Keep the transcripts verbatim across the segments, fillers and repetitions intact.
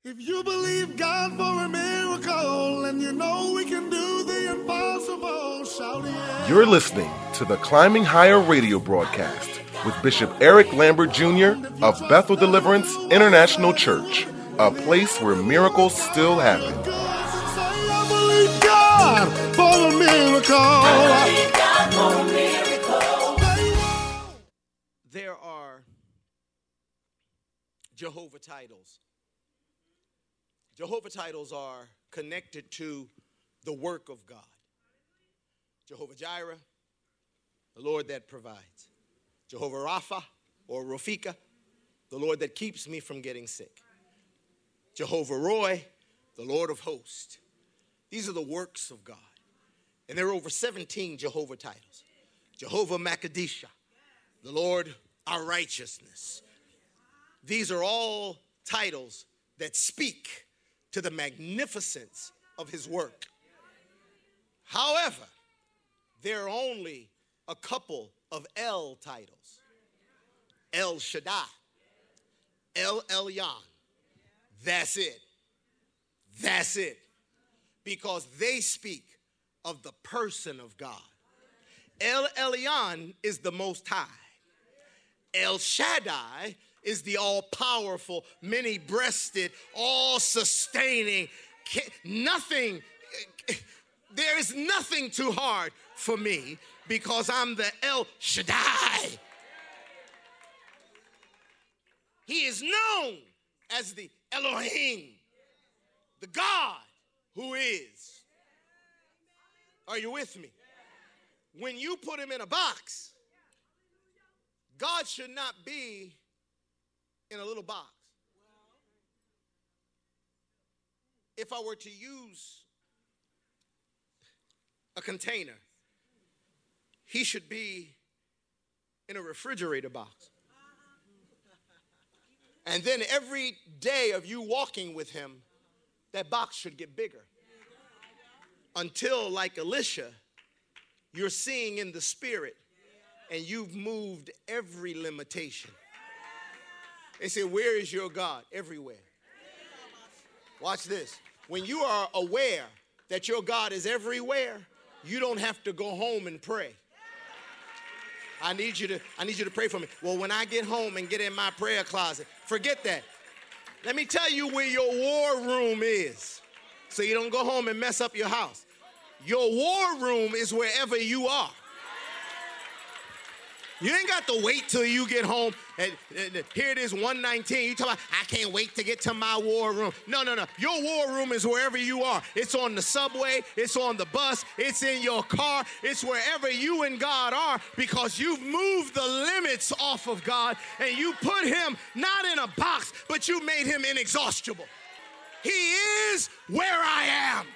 If you believe God for a miracle and you know we can do the impossible, shout yeah. You're listening to the Climbing Higher radio broadcast with Bishop Eric Lambert Junior of Bethel Deliverance International Church, a place where miracles still happen. I believe God for a miracle. I believe God for a miracle. There are Jehovah titles. Jehovah titles are connected to the work of God. Jehovah Jireh, the Lord that provides. Jehovah Rapha or Rafika, the Lord that keeps me from getting sick. Jehovah Roy, the Lord of hosts. These are the works of God. And there are over seventeen Jehovah titles. Jehovah Makadisha, the Lord our righteousness. These are all titles that speak to the magnificence of his work. However, there are only a couple of El titles. El Shaddai, El Elyon. That's it. That's it. Because they speak of the person of God. El Elyon is the Most High. El Shaddai is the all-powerful, many-breasted, all-sustaining. Nothing, there is nothing too hard for me because I'm the El Shaddai. He is known as the Elohim, the God who is. Are you with me? When you put him in a box, God should not be in a little box. If I were to use a container, he should be in a refrigerator box. And then every day of you walking with him, that box should get bigger. Until, like Elisha, you're seeing in the spirit and you've moved every limitation. They say, where is your God? Everywhere. Watch this. When you are aware that your God is everywhere, you don't have to go home and pray. I need you to, I need you to pray for me. Well, when I get home and get in my prayer closet, forget that. Let me tell you where your war room is, so you don't go home and mess up your house. Your war room is wherever you are. You ain't got to wait till you get home. And, and here it is, one nineteen. You talk about, I can't wait to get to my war room. No, no, no. Your war room is wherever you are. It's on the subway. It's on the bus. It's in your car. It's wherever you and God are, because you've moved the limits off of God and you put him not in a box, but you made him inexhaustible. He is where I am.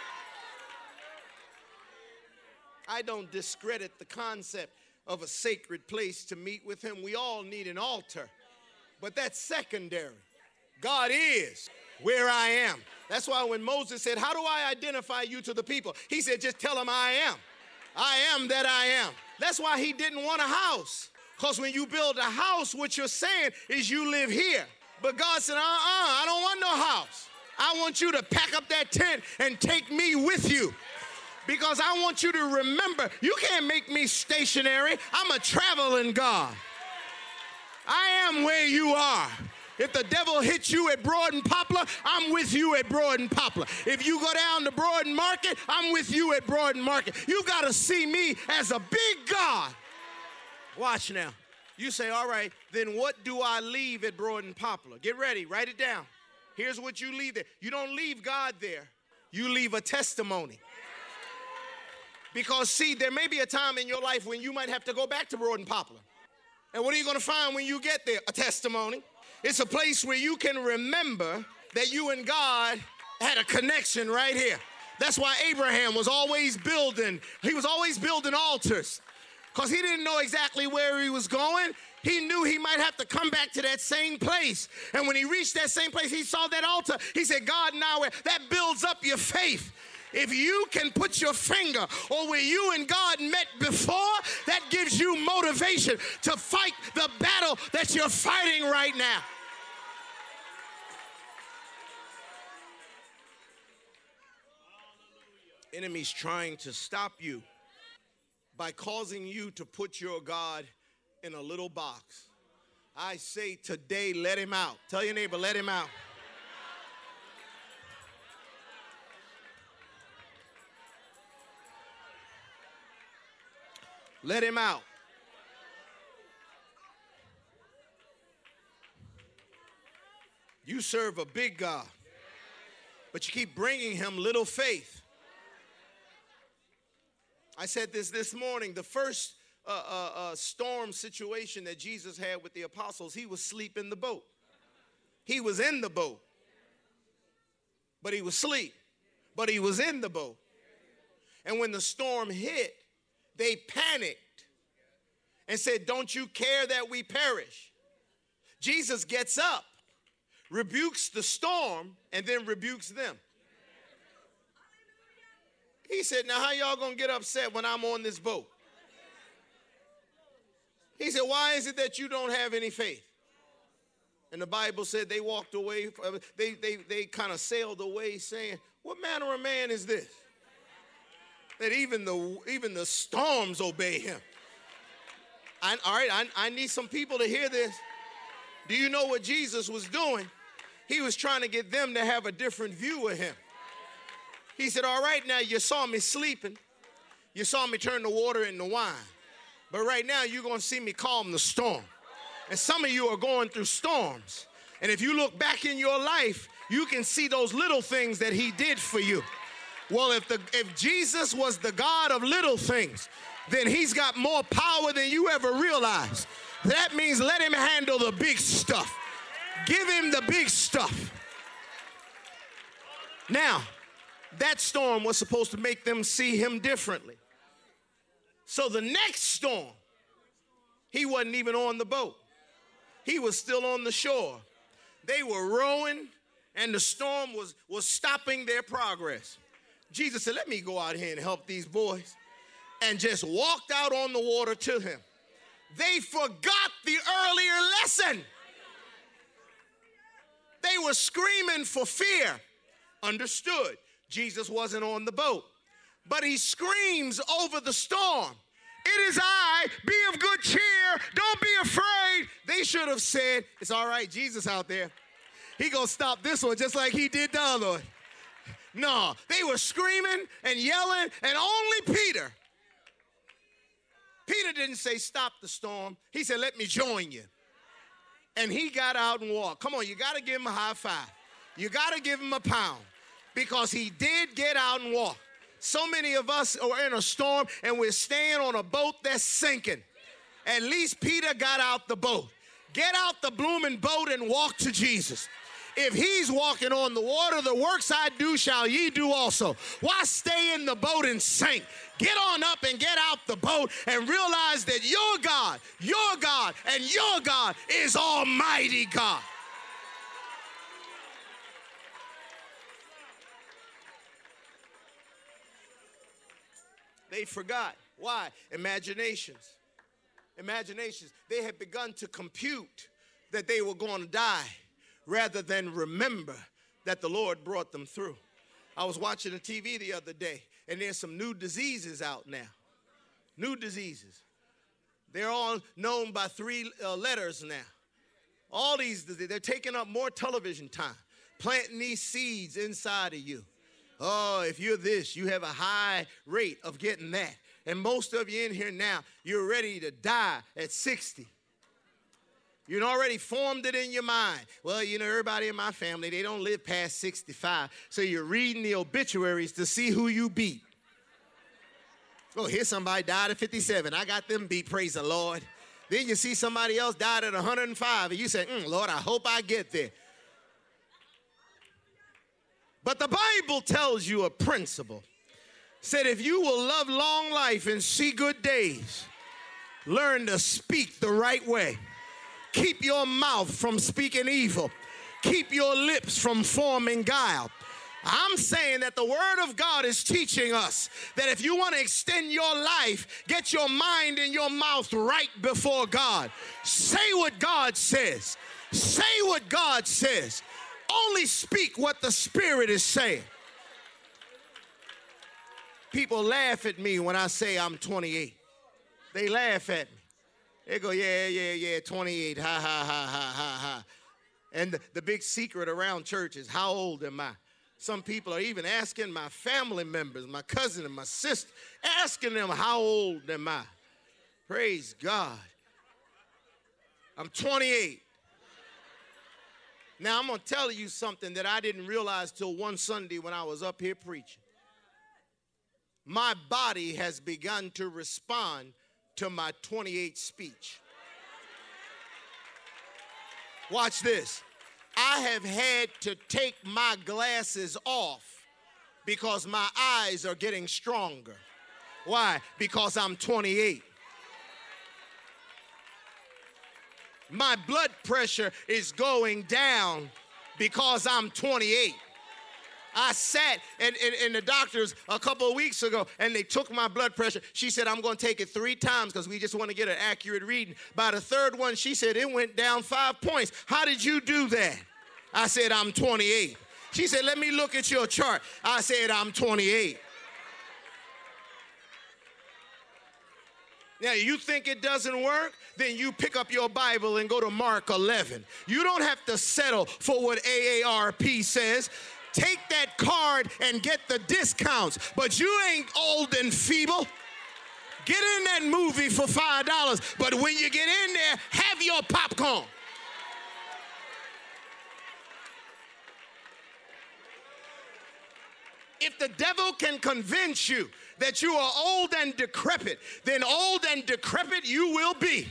I don't discredit the concept of a sacred place to meet with him. We all need an altar, but that's secondary. God is where I am. That's why when Moses said, how do I identify you to the people? He said, just tell them I am. I am that I am. That's why he didn't want a house, because when you build a house, what you're saying is you live here. But God said, uh-uh, I don't want no house. I want you to pack up that tent and take me with you. Because I want you to remember, you can't make me stationary. I'm a traveling God. I am where you are. If the devil hits you at Broad and Poplar, I'm with you at Broad and Poplar. If you go down to Broad and Market, I'm with you at Broad and Market. You got to see me as a big God. Watch now. You say, all right, then what do I leave at Broad and Poplar? Get ready. Write it down. Here's what you leave there. You don't leave God there. You leave a testimony. Because, see, there may be a time in your life when you might have to go back to Broad and Poplar. And what are you going to find when you get there? A testimony. It's a place where you can remember that you and God had a connection right here. That's why Abraham was always building. He was always building altars, because he didn't know exactly where he was going. He knew he might have to come back to that same place. And when he reached that same place, he saw that altar. He said, God, now that builds up your faith. If you can put your finger on where you and God met before, that gives you motivation to fight the battle that you're fighting right now. Enemy's trying to stop you by causing you to put your God in a little box. I say today, let him out. Tell your neighbor, let him out. Let him out. You serve a big God, but you keep bringing him little faith. I said this this morning. The first uh, uh, uh, storm situation that Jesus had with the apostles, he was asleep in the boat. He was in the boat, but he was asleep. But he was in the boat. And when the storm hit, they panicked and said, don't you care that we perish? Jesus gets up, rebukes the storm, and then rebukes them. He said, now how y'all gonna get upset when I'm on this boat? He said, why is it that you don't have any faith? And the Bible said they walked away, they, they, they kind of sailed away saying, what manner of man is this? That even the, even the storms obey him. I, all right, I, I need some people to hear this. Do you know what Jesus was doing? He was trying to get them to have a different view of him. He said, all right, now you saw me sleeping. You saw me turn the water into wine. But right now you're going to see me calm the storm. And some of you are going through storms. And if you look back in your life, you can see those little things that he did for you. Well, if the if Jesus was the God of little things, then he's got more power than you ever realized. That means let him handle the big stuff. Give him the big stuff. Now, that storm was supposed to make them see him differently. So the next storm, he wasn't even on the boat. He was still on the shore. They were rowing, and the storm was, was stopping their progress. Jesus said, let me go out here and help these boys. And just walked out on the water to him. They forgot the earlier lesson. They were screaming for fear. Understood. Jesus wasn't on the boat. But he screams over the storm. It is I, be of good cheer, don't be afraid. They should have said, it's all right, Jesus out there. He gonna stop this one just like he did the other one. No, they were screaming and yelling, and only Peter. Peter didn't say, stop the storm. He said, let me join you. And he got out and walked. Come on, you got to give him a high five. You got to give him a pound, because he did get out and walk. So many of us are in a storm, and we're staying on a boat that's sinking. At least Peter got out the boat. Get out the blooming boat and walk to Jesus. If he's walking on the water, the works I do shall ye do also. Why stay in the boat and sink? Get on up and get out the boat and realize that your God, your God, and your God is Almighty God. They forgot. Why? Imaginations. Imaginations. They had begun to compute that they were going to die, rather than remember that the Lord brought them through. I was watching the T V the other day, and there's some new diseases out now. New diseases. They're all known by three uh, letters now. All these, they're taking up more television time, planting these seeds inside of you. Oh, if you're this, you have a high rate of getting that. And most of you in here now, you're ready to die at sixty. You'd already formed it in your mind. Well, you know, everybody in my family, they don't live past sixty-five. So you're reading the obituaries to see who you beat. Oh, here's somebody died at fifty-seven. I got them beat, praise the Lord. Then you see somebody else died at one hundred five, and you say, mm, Lord, I hope I get there. But the Bible tells you a principle. Said if you will love long life and see good days, learn to speak the right way. Keep your mouth from speaking evil. Keep your lips from forming guile. I'm saying that the Word of God is teaching us that if you want to extend your life, get your mind and your mouth right before God. Say what God says. Say what God says. Only speak what the Spirit is saying. people laugh at me when I say I'm twenty-eight. They laugh at me. They go, yeah, yeah, yeah, twenty-eight, ha, ha, ha, ha, ha, ha. And the, the big secret around church is, how old am I? Some people are even asking my family members, my cousin and my sister, asking them, how old am I? Praise God. I'm twenty-eight. Now, I'm going to tell you something that I didn't realize till one Sunday when I was up here preaching. My body has begun to respond to my twenty-eight speech. Watch this. I have had to take my glasses off because my eyes are getting stronger. Why? Because I'm twenty-eight. My blood pressure is going down because I'm twenty-eight. I sat in, in, in the doctor's a couple of weeks ago, and they took my blood pressure. She said, I'm going to take it three times because we just want to get an accurate reading. By the third one, she said, it went down five points. How did you do that? I said, I'm twenty-eight. She said, let me look at your chart. I said, I'm twenty-eight. Now, you think it doesn't work? Then you pick up your Bible and go to Mark eleven. You don't have to settle for what A A R P says. Take that card and get the discounts. But you ain't old and feeble. Get in that movie for five dollars. But when you get in there, have your popcorn. If the devil can convince you that you are old and decrepit, then old and decrepit you will be.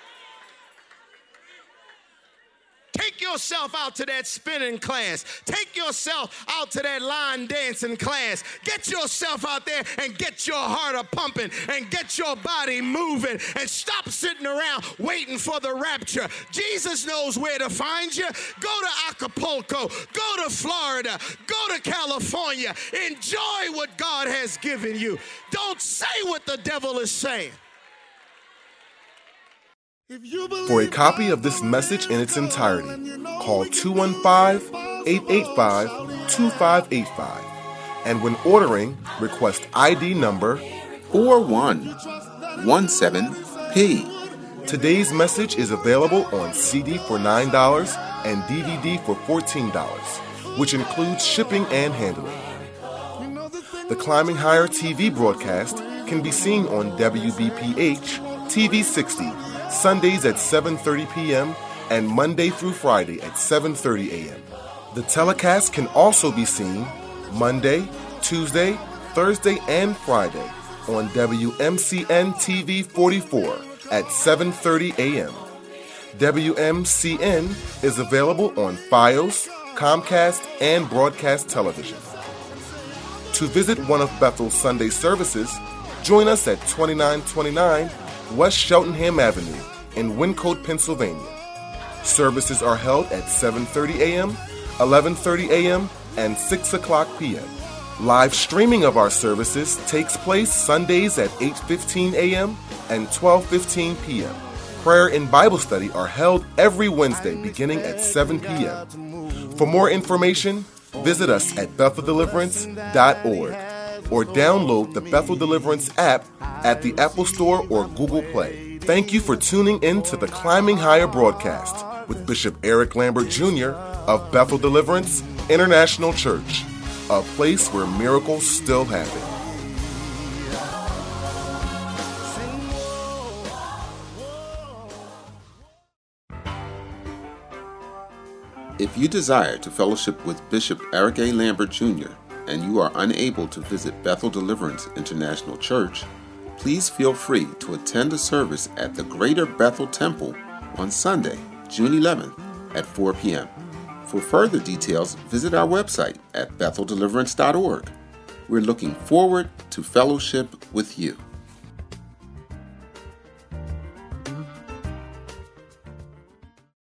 Take yourself out to that spinning class. Take yourself out to that line dancing class. Get yourself out there and get your heart a pumping and get your body moving and stop sitting around waiting for the rapture. Jesus knows where to find you. Go to Acapulco. Go to Florida. Go to California. Enjoy what God has given you. Don't say what the devil is saying. For a copy of this message in its entirety, call two one five, eight eight five, two five eight five. And when ordering, request I D number four one one seven P. Today's message is available on C D for nine dollars and D V D for fourteen dollars, which includes shipping and handling. The Climbing Higher T V broadcast can be seen on W B P H T V sixty, Sundays at seven thirty p.m. and Monday through Friday at seven thirty a.m. The telecast can also be seen Monday, Tuesday, Thursday, and Friday on W M C N T V forty-four at seven thirty a.m. W M C N is available on Fios, Comcast, and Broadcast Television. To visit one of Bethel's Sunday services, join us at twenty-nine twenty-nine West Cheltenham Avenue in Wyncote, Pennsylvania. Services are held at seven thirty a.m., eleven thirty a.m., and six o'clock p.m. Live streaming of our services takes place Sundays at eight fifteen a.m. and twelve fifteen p.m. Prayer and Bible study are held every Wednesday beginning at seven p.m. For more information, visit us at bethel deliverance dot org or download the Bethel Deliverance app at the Apple Store or Google Play. Thank you for tuning in to the Climbing Higher broadcast with Bishop Eric Lambert Junior of Bethel Deliverance International Church, a place where miracles still happen. If you desire to fellowship with Bishop Eric A. Lambert Junior and you are unable to visit Bethel Deliverance International Church, please feel free to attend a service at the Greater Bethel Temple on Sunday, June eleventh at four p.m. For further details, visit our website at bethel deliverance dot org. We're looking forward to fellowship with you.